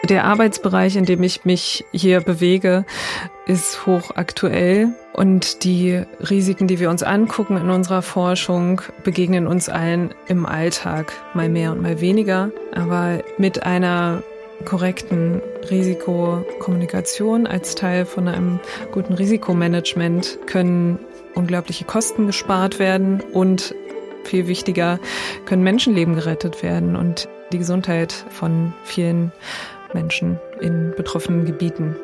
Der Arbeitsbereich, in dem ich mich hier bewege, ist hochaktuell und die Risiken, die wir uns angucken in unserer Forschung, begegnen uns allen im Alltag, mal mehr und mal weniger. Aber mit einer korrekten Risikokommunikation als Teil von einem guten Risikomanagement können unglaubliche Kosten gespart werden und viel wichtiger, können Menschenleben gerettet werden und die Gesundheit von vielen Menschen in betroffenen Gebieten.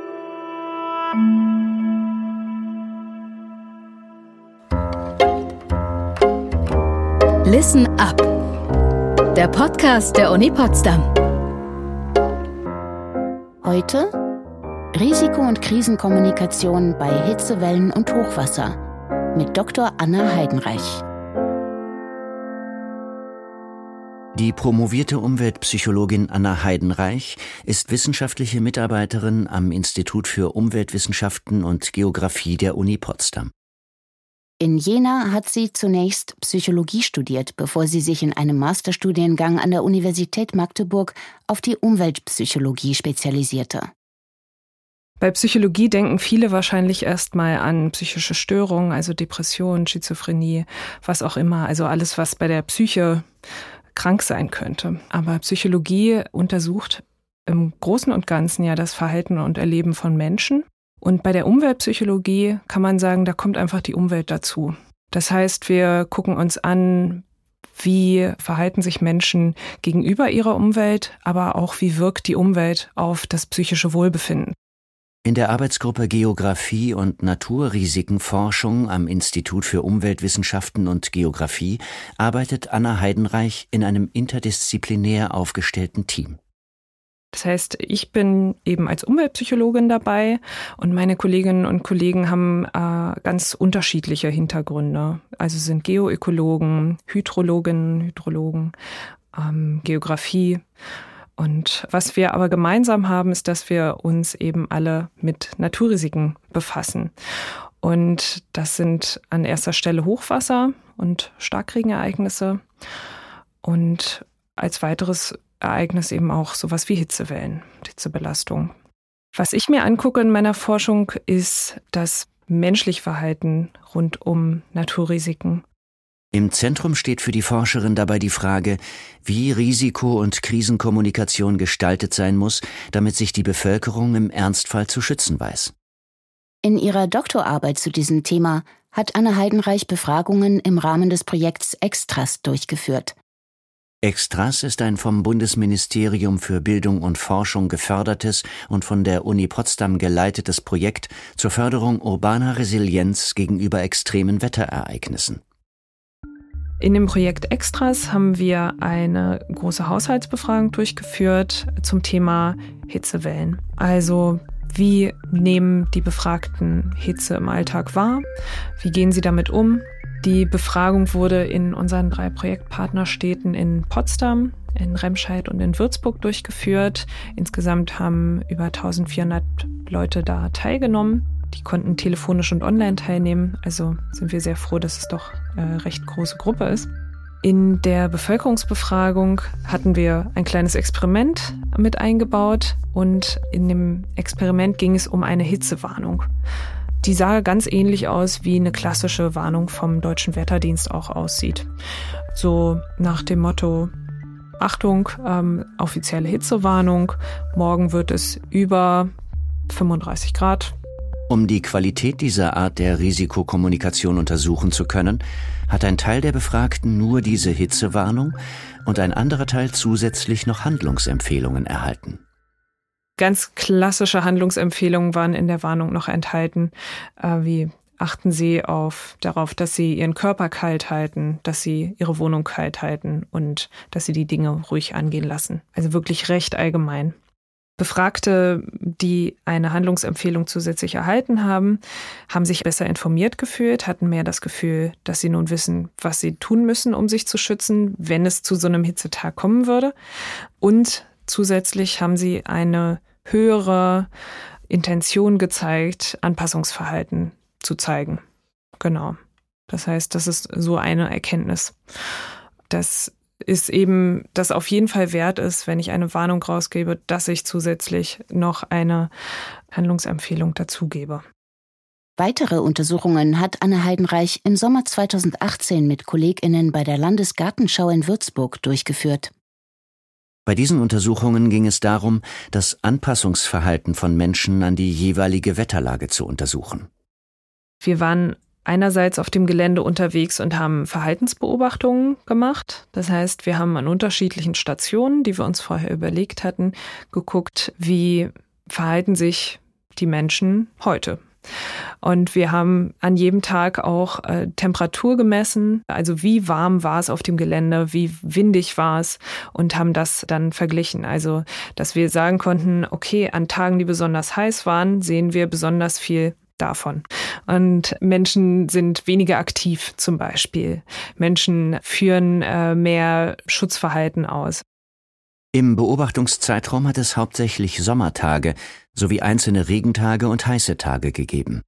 Listen up, der Podcast der Uni Potsdam. Heute Risiko- und Krisenkommunikation bei Hitzewellen und Hochwasser mit Dr. Anna Heidenreich. Die promovierte Umweltpsychologin Anna Heidenreich ist wissenschaftliche Mitarbeiterin am Institut für Umweltwissenschaften und Geographie der Uni Potsdam. In Jena hat sie zunächst Psychologie studiert, bevor sie sich in einem Masterstudiengang an der Universität Magdeburg auf die Umweltpsychologie spezialisierte. Bei Psychologie denken viele wahrscheinlich erstmal an psychische Störungen, also Depression, Schizophrenie, was auch immer, also alles, was bei der Psyche krank sein könnte. Aber Psychologie untersucht im Großen und Ganzen ja das Verhalten und Erleben von Menschen. Und bei der Umweltpsychologie kann man sagen, da kommt einfach die Umwelt dazu. Das heißt, wir gucken uns an, wie verhalten sich Menschen gegenüber ihrer Umwelt, aber auch wie wirkt die Umwelt auf das psychische Wohlbefinden. In der Arbeitsgruppe Geographie und Naturrisikenforschung am Institut für Umweltwissenschaften und Geographie arbeitet Anna Heidenreich in einem interdisziplinär aufgestellten Team. Das heißt, ich bin eben als Umweltpsychologin dabei und meine Kolleginnen und Kollegen haben ganz unterschiedliche Hintergründe. Also sind Geoökologen, Hydrologen, Geografie. Und was wir aber gemeinsam haben, ist, dass wir uns eben alle mit Naturrisiken befassen. Und das sind an erster Stelle Hochwasser und Starkregenereignisse und als weiteres Ereignis eben auch sowas wie Hitzewellen, Hitzebelastung. Was ich mir angucke in meiner Forschung, ist das menschliche Verhalten rund um Naturrisiken. Im Zentrum steht für die Forscherin dabei die Frage, wie Risiko- und Krisenkommunikation gestaltet sein muss, damit sich die Bevölkerung im Ernstfall zu schützen weiß. In ihrer Doktorarbeit zu diesem Thema hat Anna Heidenreich Befragungen im Rahmen des Projekts Extras durchgeführt. Extras ist ein vom Bundesministerium für Bildung und Forschung gefördertes und von der Uni Potsdam geleitetes Projekt zur Förderung urbaner Resilienz gegenüber extremen Wetterereignissen. In dem Projekt Extras haben wir eine große Haushaltsbefragung durchgeführt zum Thema Hitzewellen. Also wie nehmen die Befragten Hitze im Alltag wahr? Wie gehen sie damit um? Die Befragung wurde in unseren 3 Projektpartnerstädten in Potsdam, in Remscheid und in Würzburg durchgeführt. Insgesamt haben über 1400 Leute da teilgenommen. Die konnten telefonisch und online teilnehmen. Also sind wir sehr froh, dass es doch eine recht große Gruppe ist. In der Bevölkerungsbefragung hatten wir ein kleines Experiment mit eingebaut. Und in dem Experiment ging es um eine Hitzewarnung. Die sah ganz ähnlich aus, wie eine klassische Warnung vom Deutschen Wetterdienst auch aussieht. So nach dem Motto, Achtung, offizielle Hitzewarnung, morgen wird es über 35 Grad. Um die Qualität dieser Art der Risikokommunikation untersuchen zu können, hat ein Teil der Befragten nur diese Hitzewarnung und ein anderer Teil zusätzlich noch Handlungsempfehlungen erhalten. Ganz klassische Handlungsempfehlungen waren in der Warnung noch enthalten, wie achten Sie darauf, dass Sie Ihren Körper kalt halten, dass Sie Ihre Wohnung kalt halten und dass Sie die Dinge ruhig angehen lassen. Also wirklich recht allgemein. Befragte, die eine Handlungsempfehlung zusätzlich erhalten haben, haben sich besser informiert gefühlt, hatten mehr das Gefühl, dass sie nun wissen, was sie tun müssen, um sich zu schützen, wenn es zu so einem Hitzetag kommen würde. Und zusätzlich haben sie eine höhere Intention gezeigt, Anpassungsverhalten zu zeigen. Genau. Das heißt, das ist so eine Erkenntnis, dass ist eben, dass auf jeden Fall wert ist, wenn ich eine Warnung rausgebe, dass ich zusätzlich noch eine Handlungsempfehlung dazugebe. Weitere Untersuchungen hat Anne Heidenreich im Sommer 2018 mit KollegInnen bei der Landesgartenschau in Würzburg durchgeführt. Bei diesen Untersuchungen ging es darum, das Anpassungsverhalten von Menschen an die jeweilige Wetterlage zu untersuchen. Wir waren einerseits auf dem Gelände unterwegs und haben Verhaltensbeobachtungen gemacht. Das heißt, wir haben an unterschiedlichen Stationen, die wir uns vorher überlegt hatten, geguckt, wie verhalten sich die Menschen heute. Und wir haben an jedem Tag auch Temperatur gemessen, also wie warm war es auf dem Gelände, wie windig war es und haben das dann verglichen. Also, dass wir sagen konnten, okay, an Tagen, die besonders heiß waren, sehen wir besonders viel davon. Und Menschen sind weniger aktiv zum Beispiel. Menschen führen mehr Schutzverhalten aus. Im Beobachtungszeitraum hat es hauptsächlich Sommertage sowie einzelne Regentage und heiße Tage gegeben.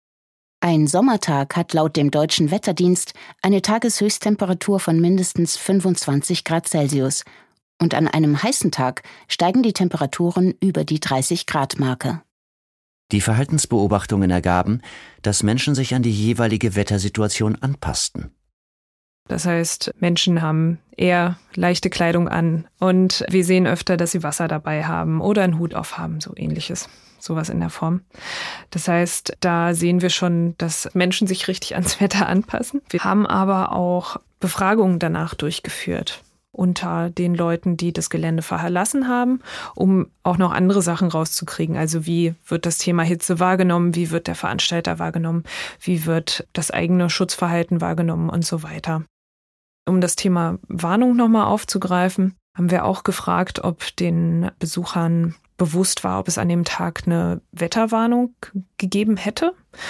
Ein Sommertag hat laut dem Deutschen Wetterdienst eine Tageshöchsttemperatur von mindestens 25 Grad Celsius. Und an einem heißen Tag steigen die Temperaturen über die 30-Grad-Marke. Die Verhaltensbeobachtungen ergaben, dass Menschen sich an die jeweilige Wettersituation anpassten. Das heißt, Menschen haben eher leichte Kleidung an und wir sehen öfter, dass sie Wasser dabei haben oder einen Hut auf haben, so ähnliches, sowas in der Form. Das heißt, da sehen wir schon, dass Menschen sich richtig ans Wetter anpassen. Wir haben aber auch Befragungen danach durchgeführt unter den Leuten, die das Gelände verlassen haben, um auch noch andere Sachen rauszukriegen. Also wie wird das Thema Hitze wahrgenommen, wie wird der Veranstalter wahrgenommen, wie wird das eigene Schutzverhalten wahrgenommen und so weiter. Um das Thema Warnung nochmal aufzugreifen, haben wir auch gefragt, ob den Besuchern bewusst war, ob es an dem Tag eine Wetterwarnung gegeben hätte.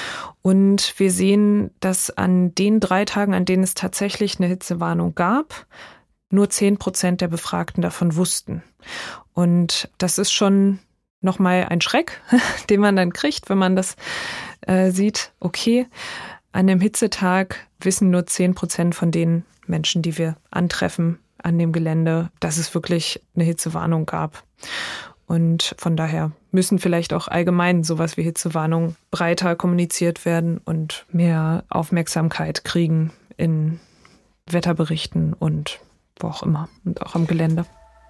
Und wir sehen, dass an den 3 Tagen, an denen es tatsächlich eine Hitzewarnung gab, nur 10% der Befragten davon wussten. Und das ist schon nochmal ein Schreck, den man dann kriegt, wenn man das sieht. Okay, an dem Hitzetag wissen nur 10% von den Menschen, die wir antreffen an dem Gelände, dass es wirklich eine Hitzewarnung gab. Und von daher müssen vielleicht auch allgemein sowas wie Hitzewarnung breiter kommuniziert werden und mehr Aufmerksamkeit kriegen in Wetterberichten und wo auch immer und auch am Gelände.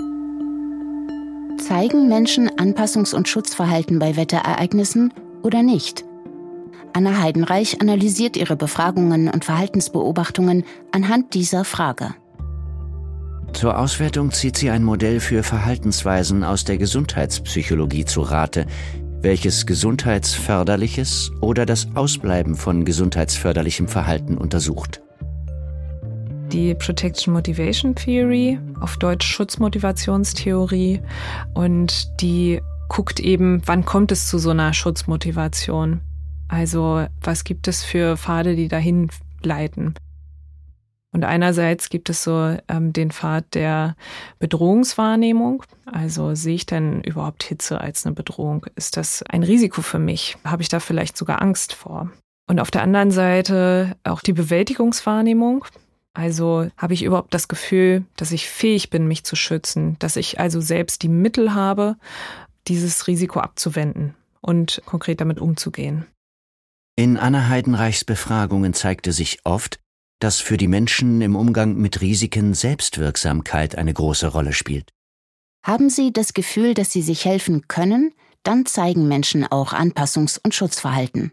Zeigen Menschen Anpassungs- und Schutzverhalten bei Wetterereignissen oder nicht? Anne Heidenreich analysiert ihre Befragungen und Verhaltensbeobachtungen anhand dieser Frage. Zur Auswertung zieht sie ein Modell für Verhaltensweisen aus der Gesundheitspsychologie zu Rate, welches gesundheitsförderliches oder das Ausbleiben von gesundheitsförderlichem Verhalten untersucht. Die Protection Motivation Theory, auf Deutsch Schutzmotivationstheorie, und die guckt eben, wann kommt es zu so einer Schutzmotivation. Also was gibt es für Pfade, die dahin leiten? Und einerseits gibt es so den Pfad der Bedrohungswahrnehmung. Also sehe ich denn überhaupt Hitze als eine Bedrohung? Ist das ein Risiko für mich? Habe ich da vielleicht sogar Angst vor? Und auf der anderen Seite auch die Bewältigungswahrnehmung. Also habe ich überhaupt das Gefühl, dass ich fähig bin, mich zu schützen, dass ich also selbst die Mittel habe, dieses Risiko abzuwenden und konkret damit umzugehen. In Anne Heidenreichs Befragungen zeigte sich oft, dass für die Menschen im Umgang mit Risiken Selbstwirksamkeit eine große Rolle spielt. Haben sie das Gefühl, dass sie sich helfen können, dann zeigen Menschen auch Anpassungs- und Schutzverhalten.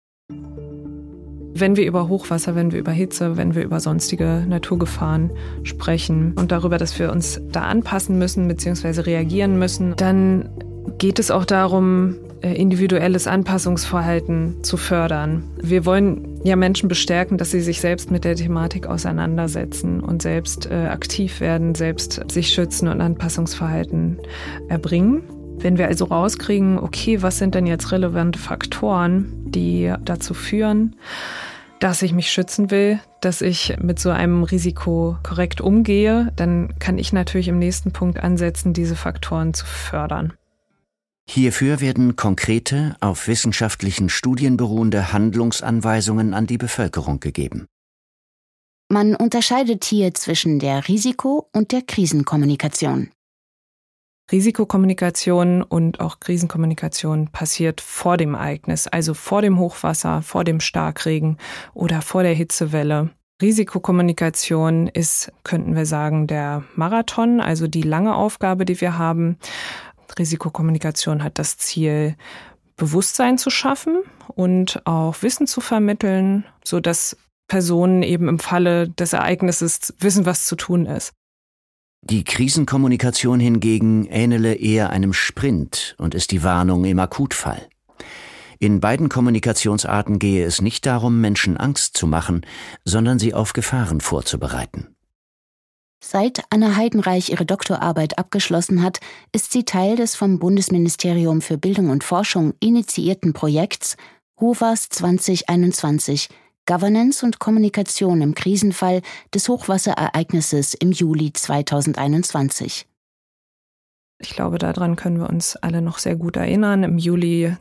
Wenn wir über Hochwasser, wenn wir über Hitze, wenn wir über sonstige Naturgefahren sprechen und darüber, dass wir uns da anpassen müssen bzw. reagieren müssen, dann geht es auch darum, individuelles Anpassungsverhalten zu fördern. Wir wollen ja Menschen bestärken, dass sie sich selbst mit der Thematik auseinandersetzen und selbst aktiv werden, selbst sich schützen und Anpassungsverhalten erbringen. Wenn wir also rauskriegen, okay, was sind denn jetzt relevante Faktoren, die dazu führen, dass ich mich schützen will, dass ich mit so einem Risiko korrekt umgehe, dann kann ich natürlich im nächsten Punkt ansetzen, diese Faktoren zu fördern. Hierfür werden konkrete, auf wissenschaftlichen Studien beruhende Handlungsanweisungen an die Bevölkerung gegeben. Man unterscheidet hier zwischen der Risiko- und der Krisenkommunikation. Risikokommunikation und auch Krisenkommunikation passiert vor dem Ereignis, also vor dem Hochwasser, vor dem Starkregen oder vor der Hitzewelle. Risikokommunikation ist, könnten wir sagen, der Marathon, also die lange Aufgabe, die wir haben. Risikokommunikation hat das Ziel, Bewusstsein zu schaffen und auch Wissen zu vermitteln, sodass Personen eben im Falle des Ereignisses wissen, was zu tun ist. Die Krisenkommunikation hingegen ähnele eher einem Sprint und ist die Warnung im Akutfall. In beiden Kommunikationsarten gehe es nicht darum, Menschen Angst zu machen, sondern sie auf Gefahren vorzubereiten. Seit Anna Heidenreich ihre Doktorarbeit abgeschlossen hat, ist sie Teil des vom Bundesministerium für Bildung und Forschung initiierten Projekts HOVAS 2021 – Governance und Kommunikation im Krisenfall des Hochwasserereignisses im Juli 2021. Ich glaube, daran können wir uns alle noch sehr gut erinnern. Im Juli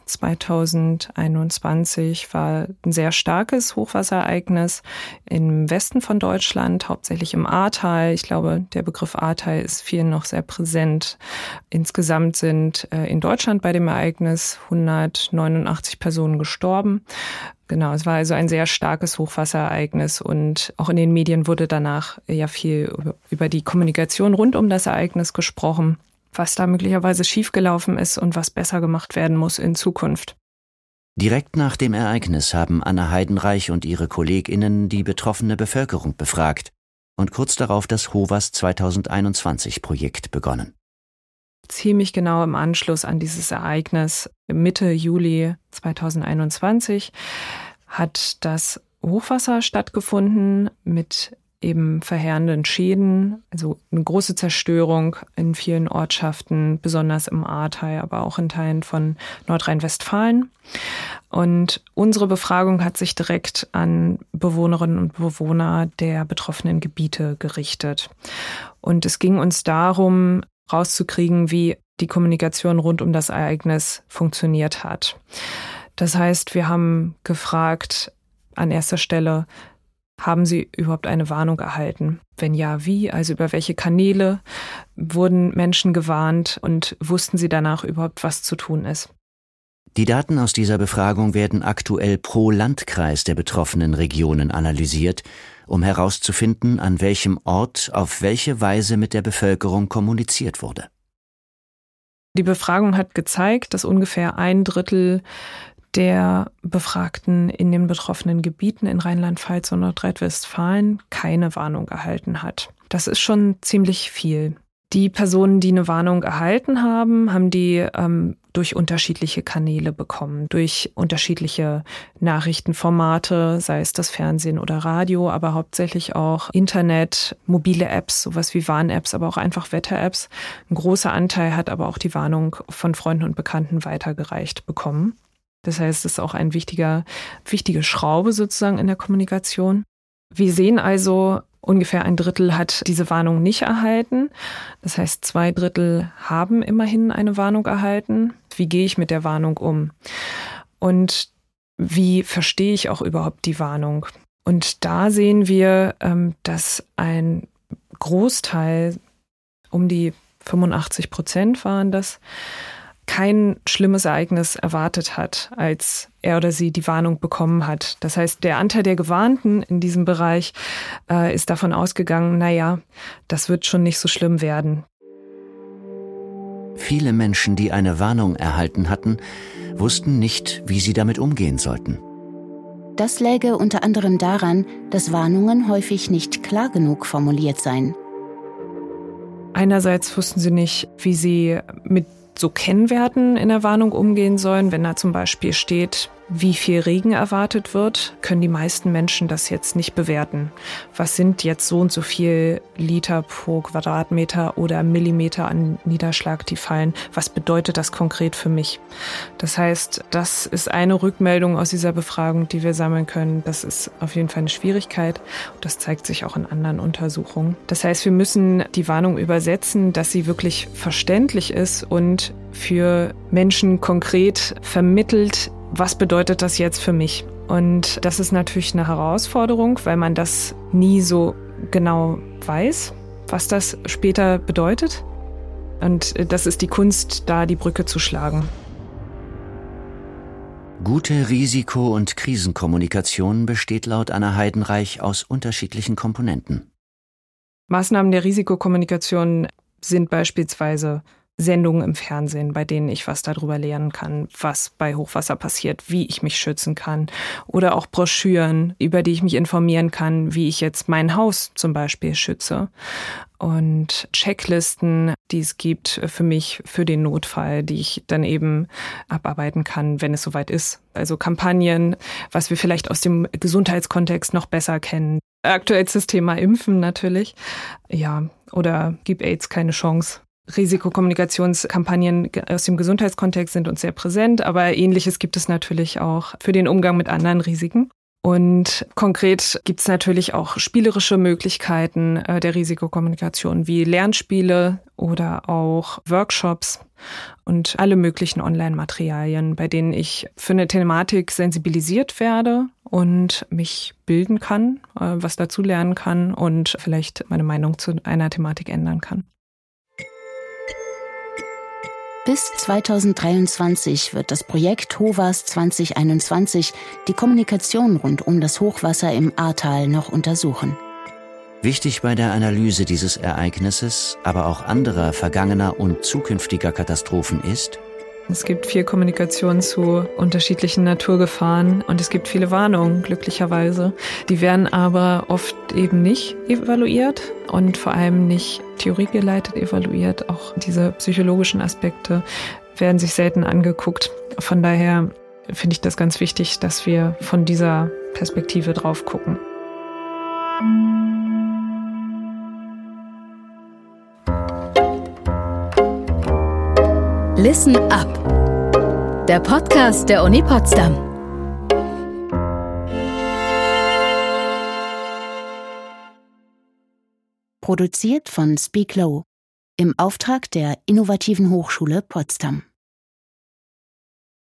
2021 war ein sehr starkes Hochwasserereignis im Westen von Deutschland, hauptsächlich im Ahrtal. Ich glaube, der Begriff Ahrtal ist vielen noch sehr präsent. Insgesamt sind in Deutschland bei dem Ereignis 189 Personen gestorben. Genau, es war also ein sehr starkes Hochwasserereignis und auch in den Medien wurde danach ja viel über die Kommunikation rund um das Ereignis gesprochen, was da möglicherweise schiefgelaufen ist und was besser gemacht werden muss in Zukunft. Direkt nach dem Ereignis haben Anna Heidenreich und ihre KollegInnen die betroffene Bevölkerung befragt und kurz darauf das HOVAS 2021-Projekt begonnen. Ziemlich genau im Anschluss an dieses Ereignis, Mitte Juli 2021, hat das Hochwasser stattgefunden mit eben verheerenden Schäden, also eine große Zerstörung in vielen Ortschaften, besonders im Ahrtal, aber auch in Teilen von Nordrhein-Westfalen. Und unsere Befragung hat sich direkt an Bewohnerinnen und Bewohner der betroffenen Gebiete gerichtet. Und es ging uns darum, rauszukriegen, wie die Kommunikation rund um das Ereignis funktioniert hat. Das heißt, wir haben gefragt an erster Stelle, haben Sie überhaupt eine Warnung erhalten? Wenn ja, wie? Also über welche Kanäle wurden Menschen gewarnt und wussten Sie danach überhaupt, was zu tun ist? Die Daten aus dieser Befragung werden aktuell pro Landkreis der betroffenen Regionen analysiert, um herauszufinden, an welchem Ort auf welche Weise mit der Bevölkerung kommuniziert wurde. Die Befragung hat gezeigt, dass ungefähr 1/3 der Befragten in den betroffenen Gebieten in Rheinland-Pfalz und Nordrhein-Westfalen keine Warnung erhalten hat. Das ist schon ziemlich viel. Die Personen, die eine Warnung erhalten haben, haben die durch unterschiedliche Kanäle bekommen, durch unterschiedliche Nachrichtenformate, sei es das Fernsehen oder Radio, aber hauptsächlich auch Internet, mobile Apps, sowas wie Warn-Apps, aber auch einfach Wetter-Apps. Ein großer Anteil hat aber auch die Warnung von Freunden und Bekannten weitergereicht bekommen. Das heißt, es ist auch eine wichtige Schraube sozusagen in der Kommunikation. Wir sehen also, ungefähr 1/3 hat diese Warnung nicht erhalten. Das heißt, 2/3 haben immerhin eine Warnung erhalten. Wie gehe ich mit der Warnung um? Und wie verstehe ich auch überhaupt die Warnung? Und da sehen wir, dass ein Großteil, um die 85% waren das, kein schlimmes Ereignis erwartet hat, als er oder sie die Warnung bekommen hat. Das heißt, der Anteil der Gewarnten in diesem Bereich ist davon ausgegangen, naja, das wird schon nicht so schlimm werden. Viele Menschen, die eine Warnung erhalten hatten, wussten nicht, wie sie damit umgehen sollten. Das läge unter anderem daran, dass Warnungen häufig nicht klar genug formuliert seien. Einerseits wussten sie nicht, wie sie mit so Kennwerten in der Warnung umgehen sollen. Wenn da zum Beispiel steht, wie viel Regen erwartet wird, können die meisten Menschen das jetzt nicht bewerten. Was sind jetzt so und so viel Liter pro Quadratmeter oder Millimeter an Niederschlag, die fallen? Was bedeutet das konkret für mich? Das heißt, das ist eine Rückmeldung aus dieser Befragung, die wir sammeln können. Das ist auf jeden Fall eine Schwierigkeit. Und das zeigt sich auch in anderen Untersuchungen. Das heißt, wir müssen die Warnung übersetzen, dass sie wirklich verständlich ist und für Menschen konkret vermittelt, was bedeutet das jetzt für mich? Und das ist natürlich eine Herausforderung, weil man das nie so genau weiß, was das später bedeutet. Und das ist die Kunst, da die Brücke zu schlagen. Gute Risiko- und Krisenkommunikation besteht laut Anna Heidenreich aus unterschiedlichen Komponenten. Maßnahmen der Risikokommunikation sind beispielsweise Sendungen im Fernsehen, bei denen ich was darüber lernen kann, was bei Hochwasser passiert, wie ich mich schützen kann. Oder auch Broschüren, über die ich mich informieren kann, wie ich jetzt mein Haus zum Beispiel schütze. Und Checklisten, die es gibt für mich, für den Notfall, die ich dann eben abarbeiten kann, wenn es soweit ist. Also Kampagnen, was wir vielleicht aus dem Gesundheitskontext noch besser kennen. Aktuelles Thema Impfen natürlich. Ja, oder Gib AIDS keine Chance. Risikokommunikationskampagnen aus dem Gesundheitskontext sind uns sehr präsent, aber Ähnliches gibt es natürlich auch für den Umgang mit anderen Risiken. Und konkret gibt es natürlich auch spielerische Möglichkeiten der Risikokommunikation wie Lernspiele oder auch Workshops und alle möglichen Online-Materialien, bei denen ich für eine Thematik sensibilisiert werde und mich bilden kann, was dazu lernen kann und vielleicht meine Meinung zu einer Thematik ändern kann. Bis 2023 wird das Projekt HOVAS 2021 die Kommunikation rund um das Hochwasser im Ahrtal noch untersuchen. Wichtig bei der Analyse dieses Ereignisses, aber auch anderer vergangener und zukünftiger Katastrophen ist: Es gibt viel Kommunikation zu unterschiedlichen Naturgefahren und es gibt viele Warnungen, glücklicherweise. Die werden aber oft eben nicht evaluiert und vor allem nicht theoriegeleitet evaluiert. Auch diese psychologischen Aspekte werden sich selten angeguckt. Von daher finde ich das ganz wichtig, dass wir von dieser Perspektive drauf gucken. Listen up. Der Podcast der Uni Potsdam. Produziert von Speak Low im Auftrag der Innovativen Hochschule Potsdam.